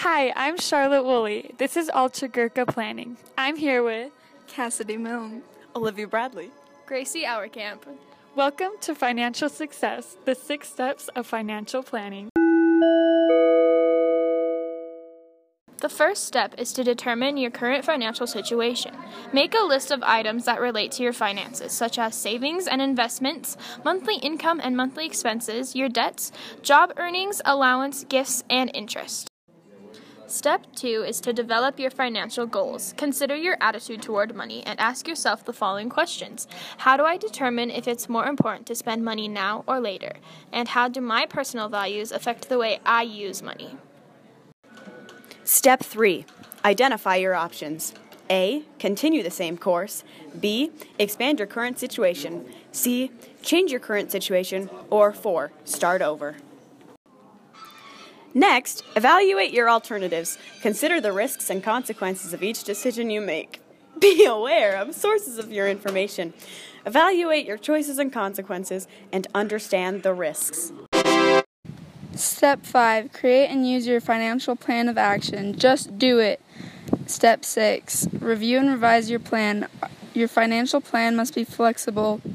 Hi, I'm Charlotte Woolley. This is Ultra Gurkha Planning. I'm here with Cassidy Milne. Olivia Bradley. Gracie Auerkamp. Welcome to Financial Success, the 6 steps of financial planning. The first step is to determine your current financial situation. Make a list of items that relate to your finances, such as savings and investments, monthly income and monthly expenses, your debts, job earnings, allowance, gifts, and interest. Step 2 is to develop your financial goals. Consider your attitude toward money and ask yourself the following questions. How do I determine if it's more important to spend money now or later? And how do my personal values affect the way I use money? Step 3. Identify your options. A. Continue the same course. B. Expand your current situation. C. Change your current situation. Or 4. Start over. Next, evaluate your alternatives. Consider the risks and consequences of each decision you make. Be aware of sources of your information. Evaluate your choices and consequences and understand the risks. Step 5. Create and use your financial plan of action. Just do it. Step 6. Review and revise your plan. Your financial plan must be flexible,